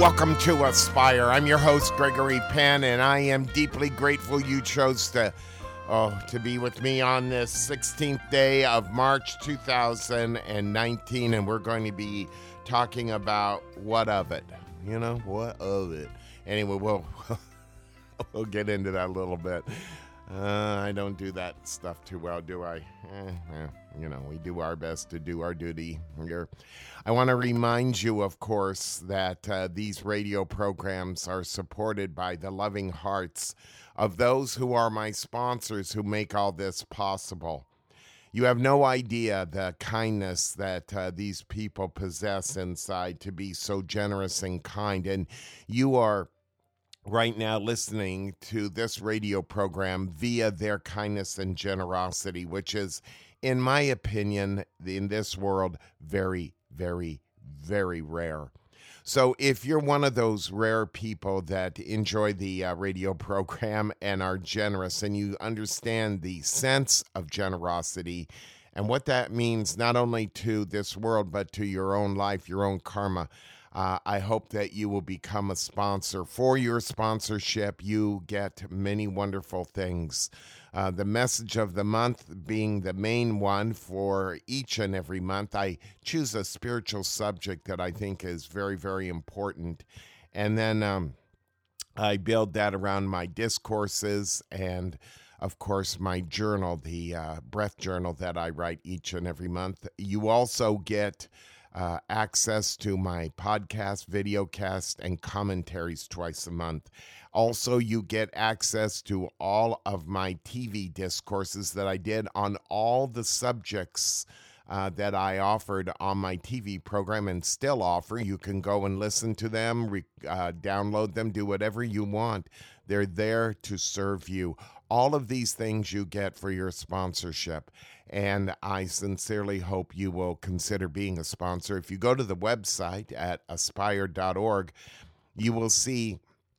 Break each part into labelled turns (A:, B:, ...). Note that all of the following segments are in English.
A: Welcome to Aspire. I'm your host, Gregory Penn, and I am deeply grateful you chose to be with me on this 16th day of March 2019, and we're going to be talking about what of it. You know, what of it. Anyway, we'll get into that a little bit. I don't do that stuff too well, do I? We do our best to do our duty here. I want to remind you, of course, that these radio programs are supported by the loving hearts of those who are my sponsors who make all this possible. You have no idea the kindness that these people possess inside to be so generous and kind. And you are right now listening to this radio program via their kindness and generosity, which is, in my opinion, in this world, very, very, very rare. So if you're one of those rare people that enjoy the radio program and are generous, and you understand the sense of generosity and what that means not only to this world but to your own life, your own karma, I hope that you will become a sponsor. For your sponsorship, you get many wonderful things. The message of the month being the main one for each and every month. I choose a spiritual subject that I think is very, very important. And then I build that around my discourses and, of course, my journal, the breath journal that I write each and every month. You also get access to my podcast, videocast, and commentaries twice a month. Also, you get access to all of my TV discourses that I did on all the subjects that I offered on my TV program and still offer. You can go and listen to them, download them, do whatever you want. They're there to serve you. All of these things you get for your sponsorship, and I sincerely hope you will consider being a sponsor. If you go to the website at aspire.org, you will see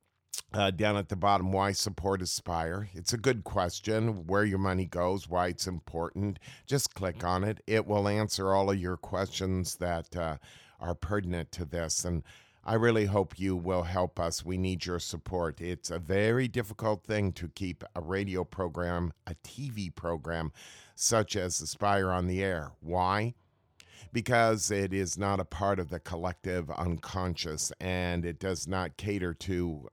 A: down at the bottom why support Aspire. It's a good question, where your money goes, why it's important. Just click on it. It will answer all of your questions that are pertinent to this, and I really hope you will help us. We need your support. It's a very difficult thing to keep a radio program, a TV program, such as Aspire on the air. Why? Because it is not a part of the collective unconscious, and it does not cater to,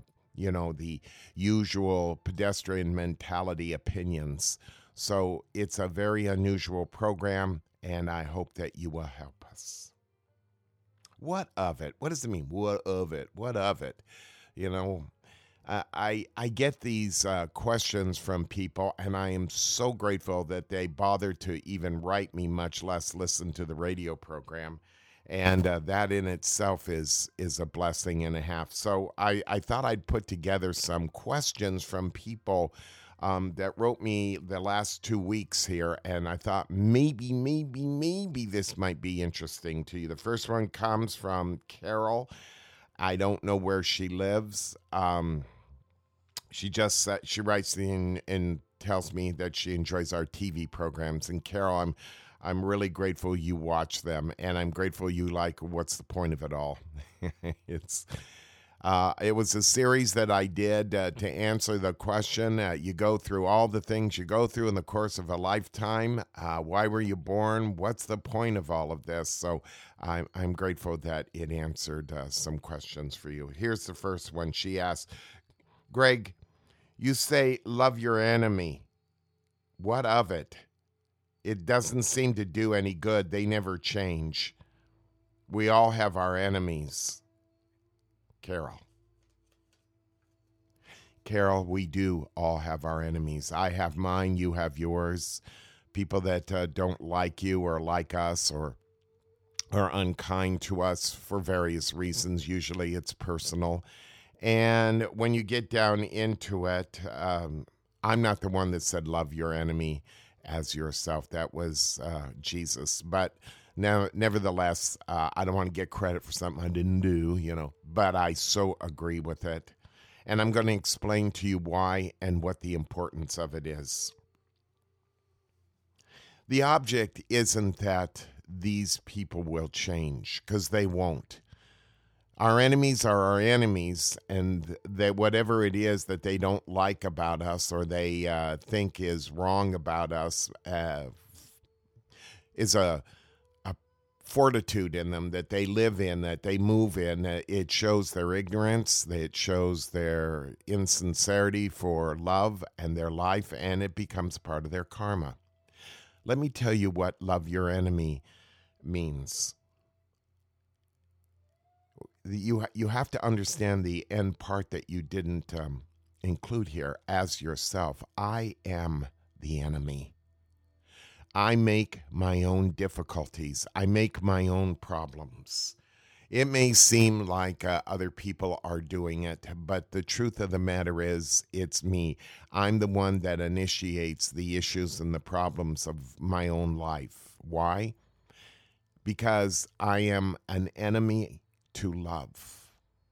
A: the usual pedestrian mentality opinions. So it's a very unusual program, and I hope that you will help us. What of it? What does it mean? What of it? What of it? I get these questions from people, and I am so grateful that they bothered to even write me, much less listen to the radio program. And that in itself is a blessing and a half. So I thought I'd put together some questions from people that wrote me the last 2 weeks here, and I thought maybe this might be interesting to you. The first one comes from Carol. I don't know where she lives. She writes in and tells me that she enjoys our TV programs. And Carol, I'm really grateful you watch them, and I'm grateful you like What's the Point of It All. It was a series that I did to answer the question. You go through all the things you go through in the course of a lifetime. Why were you born? What's the point of all of this? So I'm grateful that it answered some questions for you. Here's the first one. She asked, Greg, you say love your enemy. What of it? It doesn't seem to do any good. They never change. We all have our enemies. Carol, we do all have our enemies. I have mine, you have yours. People that don't like you or like us or are unkind to us for various reasons. Usually it's personal. And when you get down into it, I'm not the one that said love your enemy as yourself. That was Jesus. But now, nevertheless, I don't want to get credit for something I didn't do, but I so agree with it. And I'm going to explain to you why and what the importance of it is. The object isn't that these people will change, because they won't. Our enemies are our enemies, and that whatever it is that they don't like about us or they think is wrong about us is a fortitude in them that they live in, that they move in. It shows their ignorance, it shows their insincerity for love and their life, and it becomes part of their karma. Let me tell you what love your enemy means. You have to understand the end part that you didn't include here as yourself. I am the enemy. I make my own difficulties. I make my own problems. It may seem like other people are doing it, but the truth of the matter is it's me. I'm the one that initiates the issues and the problems of my own life. Why? Because I am an enemy to love.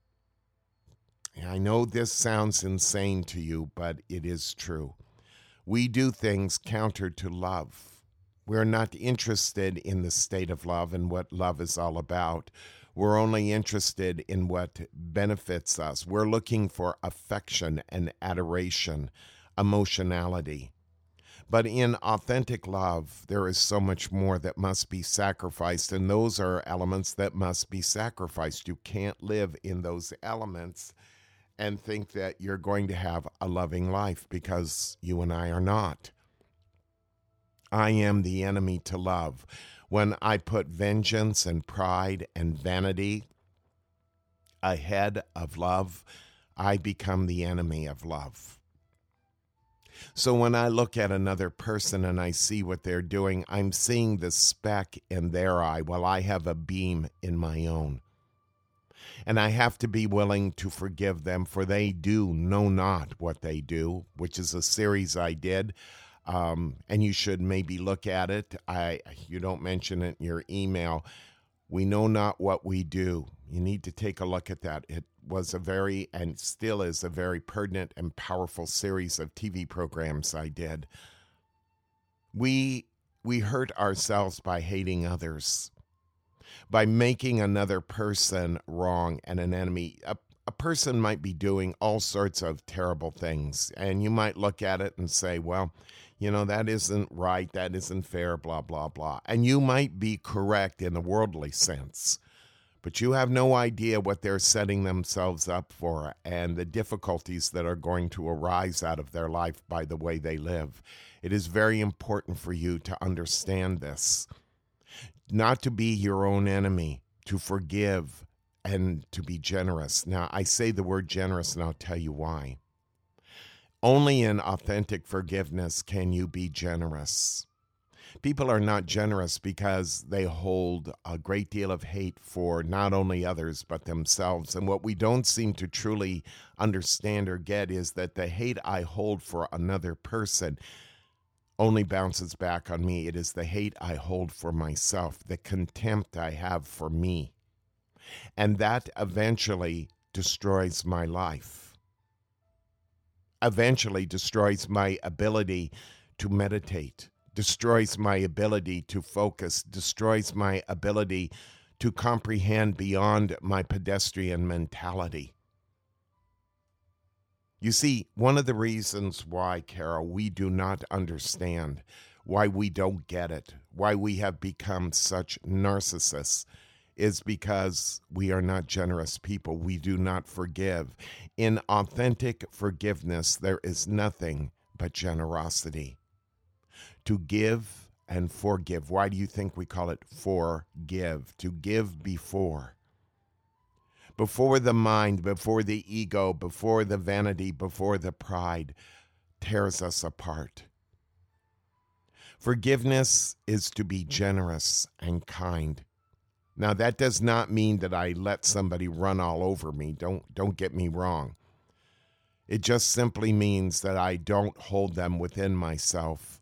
A: I know this sounds insane to you, but it is true. We do things counter to love. We're not interested in the state of love and what love is all about. We're only interested in what benefits us. We're looking for affection and adoration, emotionality. But in authentic love, there is so much more that must be sacrificed, and those are elements that must be sacrificed. You can't live in those elements and think that you're going to have a loving life, because you and I are not. I am the enemy to love. When I put vengeance and pride and vanity ahead of love, I become the enemy of love. So when I look at another person and I see what they're doing, I'm seeing the speck in their eye while I have a beam in my own. And I have to be willing to forgive them, for they do know not what they do, which is a series I did. And you should maybe look at it. You don't mention it in your email. We know not what we do. You need to take a look at that. It was a very, and still is a very pertinent and powerful series of TV programs I did. We hurt ourselves by hating others, by making another person wrong and an enemy. A person might be doing all sorts of terrible things, and you might look at it and say, well, that isn't right, that isn't fair, blah, blah, blah. And you might be correct in a worldly sense, but you have no idea what they're setting themselves up for and the difficulties that are going to arise out of their life by the way they live. It is very important for you to understand this, not to be your own enemy, to forgive and to be generous. Now, I say the word generous, and I'll tell you why. Only in authentic forgiveness can you be generous. People are not generous because they hold a great deal of hate for not only others but themselves. And what we don't seem to truly understand or get is that the hate I hold for another person only bounces back on me. It is the hate I hold for myself, the contempt I have for me. And that eventually destroys my life. Eventually destroys my ability to meditate, destroys my ability to focus, destroys my ability to comprehend beyond my pedestrian mentality. You see, one of the reasons why, Carol, we do not understand, why we don't get it, why we have become such narcissists, is because we are not generous people. We do not forgive. In authentic forgiveness, there is nothing but generosity. To give and forgive. Why do you think we call it forgive? To give before. Before the mind, before the ego, before the vanity, before the pride tears us apart. Forgiveness is to be generous and kind. Now, that does not mean that I let somebody run all over me. Don't get me wrong. It just simply means that I don't hold them within myself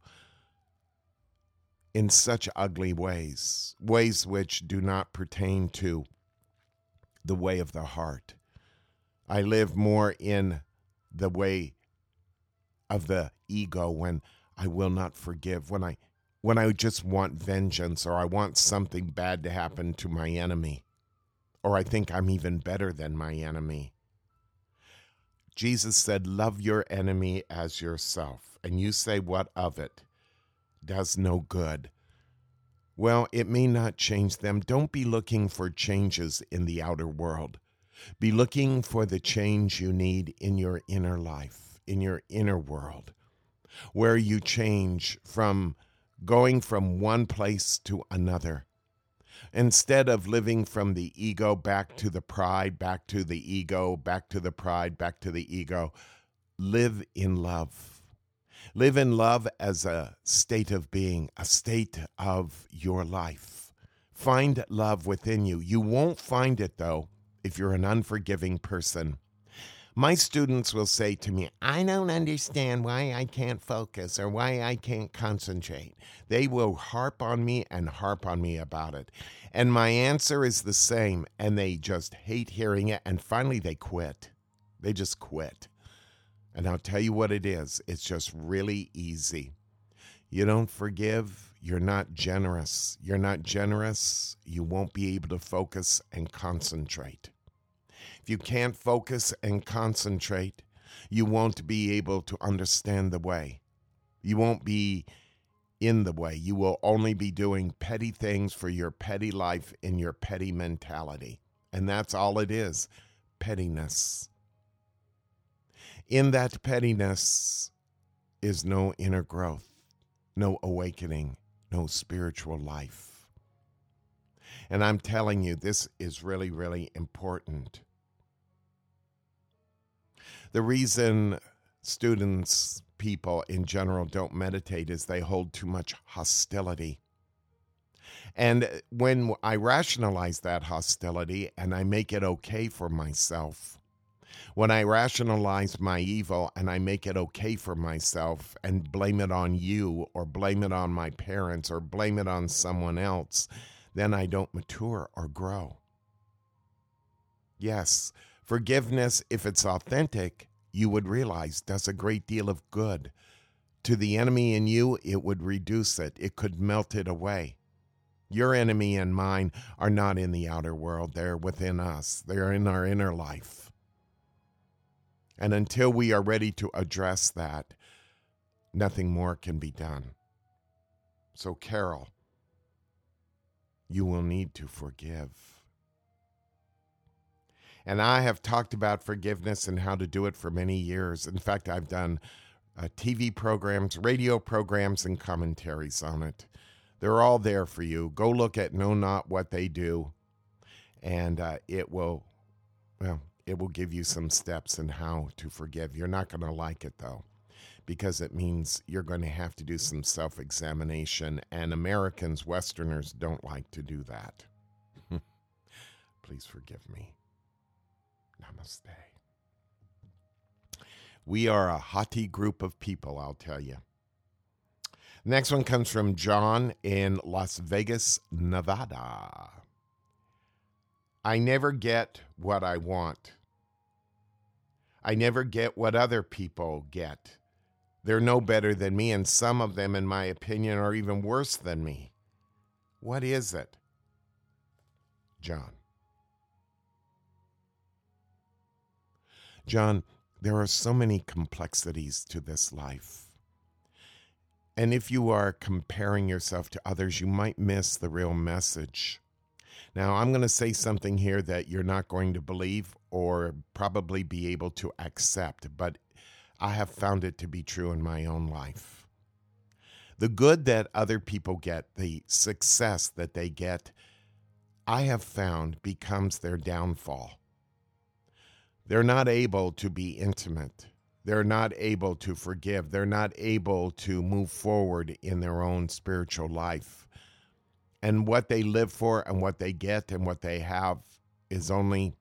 A: in such ugly ways which do not pertain to the way of the heart. I live more in the way of the ego when I will not forgive, when I just want vengeance or I want something bad to happen to my enemy. or I think I'm even better than my enemy. Jesus said, love your enemy as yourself. And you say, what of it? Does no good. Well, it may not change them. Don't be looking for changes in the outer world. Be looking for the change you need in your inner life, in your inner world, where you change from going from one place to another. Instead of living from the ego back to the pride, back to the ego, back to the pride, back to the ego, live in love. Live in love as a state of being, a state of your life. Find love within you. You won't find it, though, if you're an unforgiving person. My students will say to me, I don't understand why I can't focus or why I can't concentrate. They will harp on me and harp on me about it. And my answer is the same, and they just hate hearing it, and finally they quit. They just quit. And I'll tell you what it is. It's just really easy. You don't forgive, you're not generous. You're not generous, you won't be able to focus and concentrate. If you can't focus and concentrate, you won't be able to understand the way. You won't be in the way. You will only be doing petty things for your petty life in your petty mentality. And that's all it is, pettiness. In that pettiness is no inner growth, no awakening, no spiritual life. And I'm telling you, this is really, really important. The reason students, people in general, don't meditate is they hold too much hostility. And when I rationalize that hostility and I make it okay for myself, when I rationalize my evil and I make it okay for myself and blame it on you or blame it on my parents or blame it on someone else, then I don't mature or grow. Yes, forgiveness, if it's authentic, you would realize does a great deal of good. To the enemy in you, it would reduce it. It could melt it away. Your enemy and mine are not in the outer world. They're within us. They're in our inner life. And until we are ready to address that, nothing more can be done. So, Carol, you will need to forgive. And I have talked about forgiveness and how to do it for many years. In fact, I've done TV programs, radio programs, and commentaries on it. They're all there for you. Go look at Know Not What They Do, and it will give you some steps in how to forgive. You're not going to like it, though, because it means you're going to have to do some self-examination, and Americans, Westerners, don't like to do that. Please forgive me. Namaste. We are a haughty group of people, I'll tell you. Next one comes from John in Las Vegas, Nevada. I never get what I want. I never get what other people get. They're no better than me, and some of them, in my opinion, are even worse than me. What is it? John. John, there are so many complexities to this life. And if you are comparing yourself to others, you might miss the real message. Now, I'm going to say something here that you're not going to believe or probably be able to accept, but I have found it to be true in my own life. The good that other people get, the success that they get, I have found becomes their downfall. They're not able to be intimate. They're not able to forgive. They're not able to move forward in their own spiritual life. And what they live for and what they get and what they have is only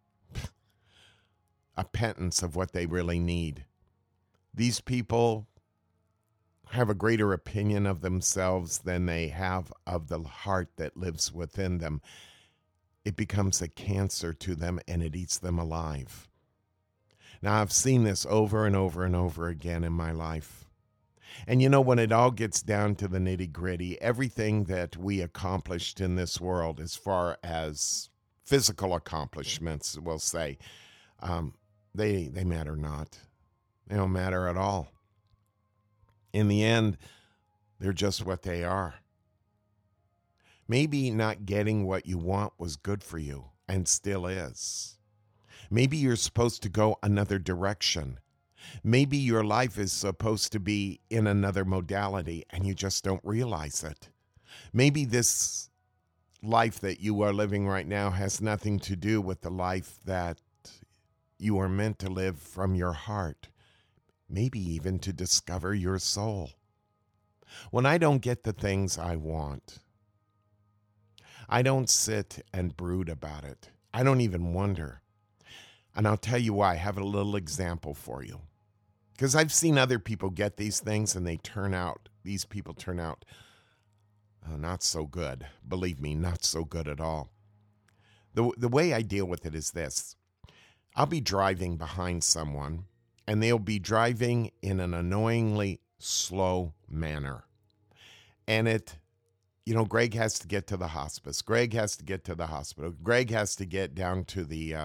A: a pittance of what they really need. These people have a greater opinion of themselves than they have of the heart that lives within them. It becomes a cancer to them and it eats them alive. Now, I've seen this over and over and over again in my life. And you know, when it all gets down to the nitty-gritty, everything that we accomplished in this world as far as physical accomplishments, we'll say, they matter not. They don't matter at all. In the end, they're just what they are. Maybe not getting what you want was good for you and still is. Maybe you're supposed to go another direction. Maybe your life is supposed to be in another modality and you just don't realize it. Maybe this life that you are living right now has nothing to do with the life that you are meant to live from your heart. Maybe even to discover your soul. When I don't get the things I want, I don't sit and brood about it. I don't even wonder. And I'll tell you why. I have a little example for you. Because I've seen other people get these things and these people turn out not so good. Believe me, not so good at all. The way I deal with it is this. I'll be driving behind someone and they'll be driving in an annoyingly slow manner. And Greg has to get to the hospice. Greg has to get to the hospital. Greg has to get down to the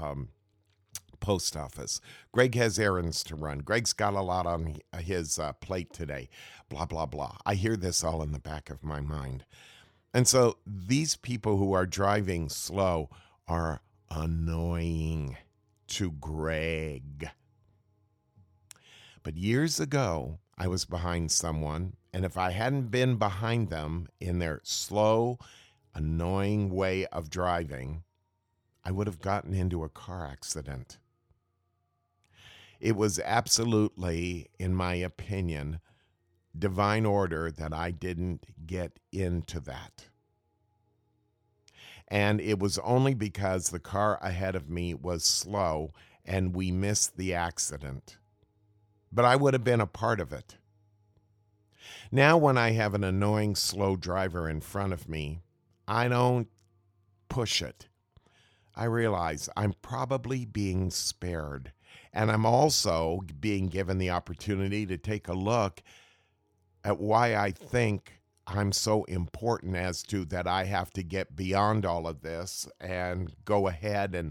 A: post office. Greg has errands to run. Greg's got a lot on his plate today. Blah, blah, blah. I hear this all in the back of my mind. And so these people who are driving slow are annoying to Greg. But years ago, I was behind someone, and if I hadn't been behind them in their slow, annoying way of driving, I would have gotten into a car accident. It was absolutely, in my opinion, divine order that I didn't get into that. And it was only because the car ahead of me was slow and we missed the accident. But I would have been a part of it. Now when I have an annoying slow driver in front of me, I don't push it. I realize I'm probably being spared. And I'm also being given the opportunity to take a look at why I think I'm so important as to that I have to get beyond all of this and go ahead and,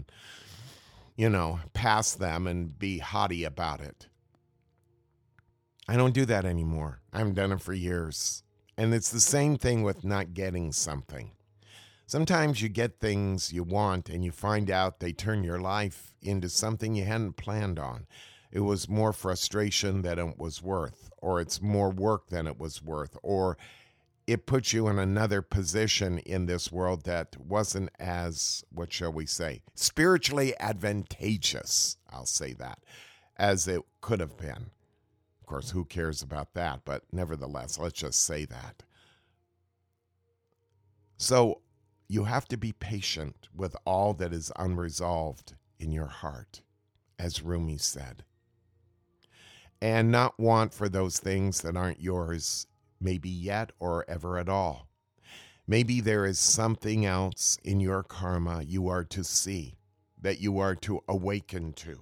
A: pass them and be haughty about it. I don't do that anymore. I haven't done it for years. And it's the same thing with not getting something. Sometimes you get things you want and you find out they turn your life into something you hadn't planned on. It was more frustration than it was worth, or it's more work than it was worth, or it puts you in another position in this world that wasn't as, what shall we say, spiritually advantageous, I'll say that, as it could have been. Of course, who cares about that? But nevertheless, let's just say that. So you have to be patient with all that is unresolved in your heart, as Rumi said, and not want for those things that aren't yours, maybe yet or ever at all. Maybe there is something else in your karma you are to see, that you are to awaken to.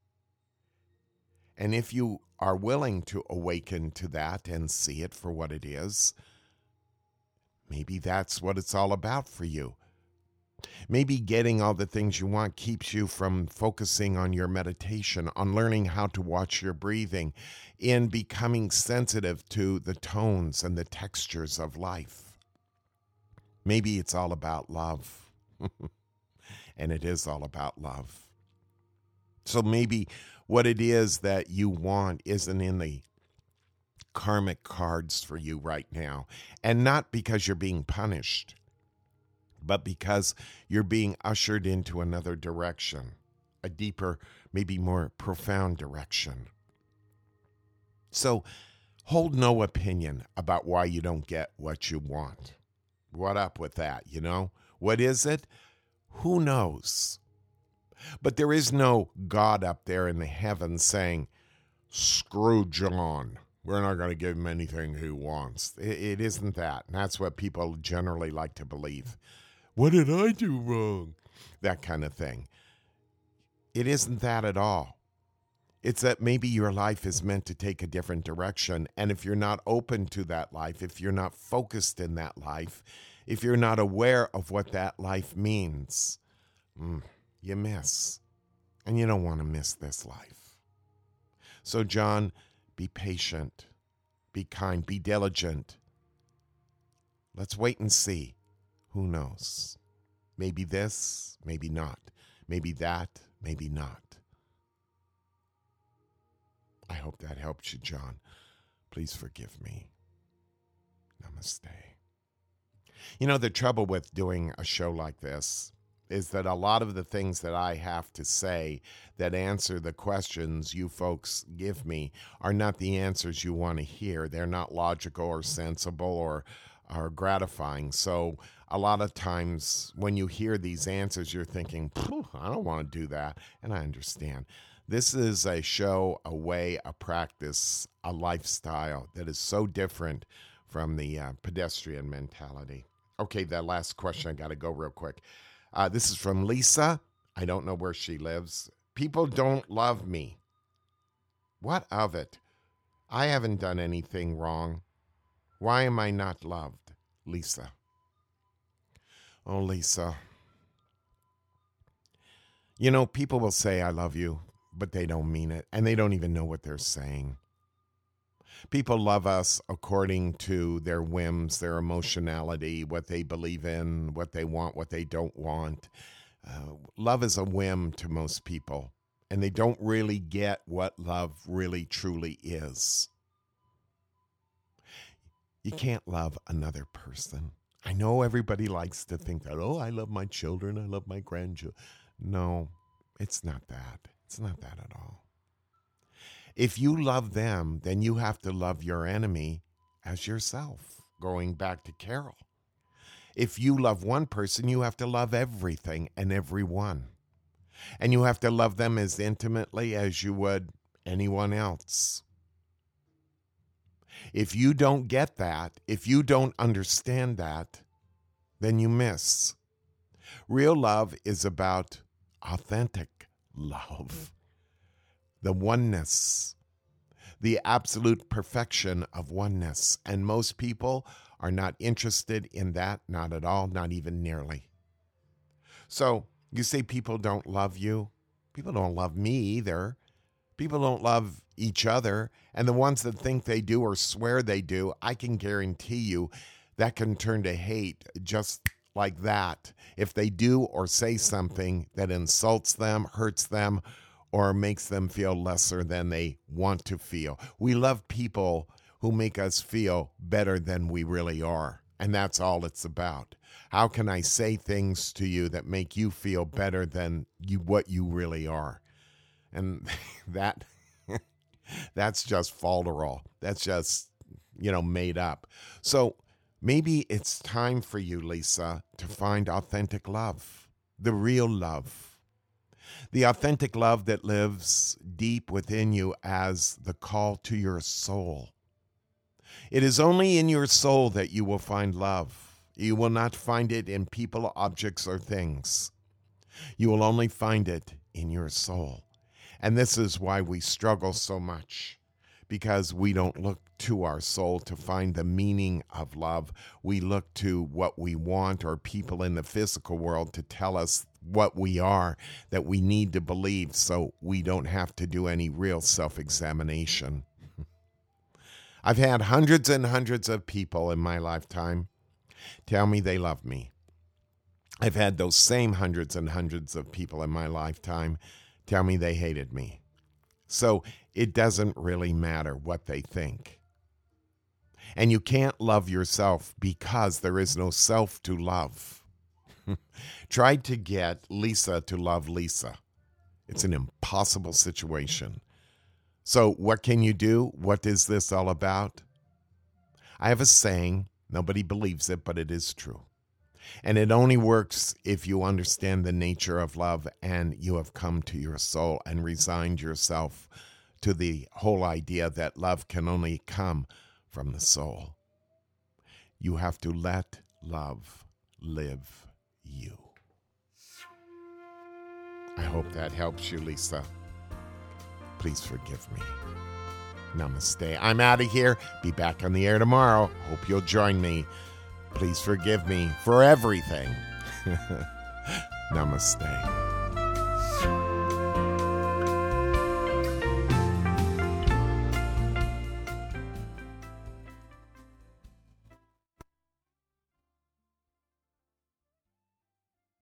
A: And if you are willing to awaken to that and see it for what it is, maybe that's what it's all about for you. Maybe getting all the things you want keeps you from focusing on your meditation, on learning how to watch your breathing, in becoming sensitive to the tones and the textures of life. Maybe it's all about love. And it is all about love. So maybe what it is that you want isn't in the karmic cards for you right now. And not because you're being punished, but because you're being ushered into another direction, a deeper, maybe more profound direction. So hold no opinion about why you don't get what you want. What up with that, What is it? Who knows? But there is no God up there in the heavens saying, screw John. We're not going to give him anything he wants. It isn't that. And that's what people generally like to believe. What did I do wrong? That kind of thing. It isn't that at all. It's that maybe your life is meant to take a different direction. And if you're not open to that life, if you're not focused in that life, if you're not aware of what that life means, you miss. And you don't want to miss this life. So, John, be patient, be kind, be diligent. Let's wait and see. Who knows? Maybe this, maybe not. Maybe that, maybe not. I hope that helps you, John. Please forgive me. Namaste. You know, the trouble with doing a show like this is that a lot of the things that I have to say that answer the questions you folks give me are not the answers you want to hear. They're not logical or sensible or gratifying. So a lot of times when you hear these answers, you're thinking, I don't want to do that. And I understand. This is a show, a way, a practice, a lifestyle that is so different from the pedestrian mentality. Okay, that last question, I got to go real quick. This is from Lisa. I don't know where she lives. People don't love me. What of it? I haven't done anything wrong. Why am I not loved? Lisa. Oh, Lisa. You know, people will say, I love you, but they don't mean it, and they don't even know what they're saying. People love us according to their whims, their emotionality, what they believe in, what they want, what they don't want. Love is a whim to most people, and they don't really get what love really truly is. You can't love another person. I know everybody likes to think that, I love my children, I love my grandchildren. No, it's not that. It's not that at all. If you love them, then you have to love your enemy as yourself, going back to Carol. If you love one person, you have to love everything and everyone. And you have to love them as intimately as you would anyone else. If you don't get that, if you don't understand that, then you miss. Real love is about authentic love. The oneness, the absolute perfection of oneness. And most people are not interested in that, not at all, not even nearly. So you say people don't love you. People don't love me either. People don't love each other. And the ones that think they do or swear they do, I can guarantee you that can turn to hate just like that if they do or say something that insults them, hurts them, or makes them feel lesser than they want to feel. We love people who make us feel better than we really are. And that's all it's about. How can I say things to you that make you feel better than what you really are? And that's just falderall. That's just, made up. So maybe it's time for you, Lisa, to find authentic love, the real love. The authentic love that lives deep within you as the call to your soul. It is only in your soul that you will find love. You will not find it in people, objects, or things. You will only find it in your soul. And this is why we struggle so much, because we don't look to our soul to find the meaning of love. We look to what we want or people in the physical world to tell us what we are, that we need to believe, so we don't have to do any real self-examination. I've had hundreds and hundreds of people in my lifetime tell me they love me. I've had those same hundreds and hundreds of people in my lifetime tell me they hated me. So it doesn't really matter what they think. And you can't love yourself because there is no self to love. Tried to get Lisa to love Lisa. It's an impossible situation. So what can you do? What is this all about? I have a saying, nobody believes it, but it is true. And it only works if you understand the nature of love and you have come to your soul and resigned yourself to the whole idea that love can only come from the soul. You have to let love live you. I hope that helps you, Lisa. Please forgive me. Namaste. I'm out of here. Be back on the air tomorrow. Hope you'll join me. Please forgive me for everything. Namaste.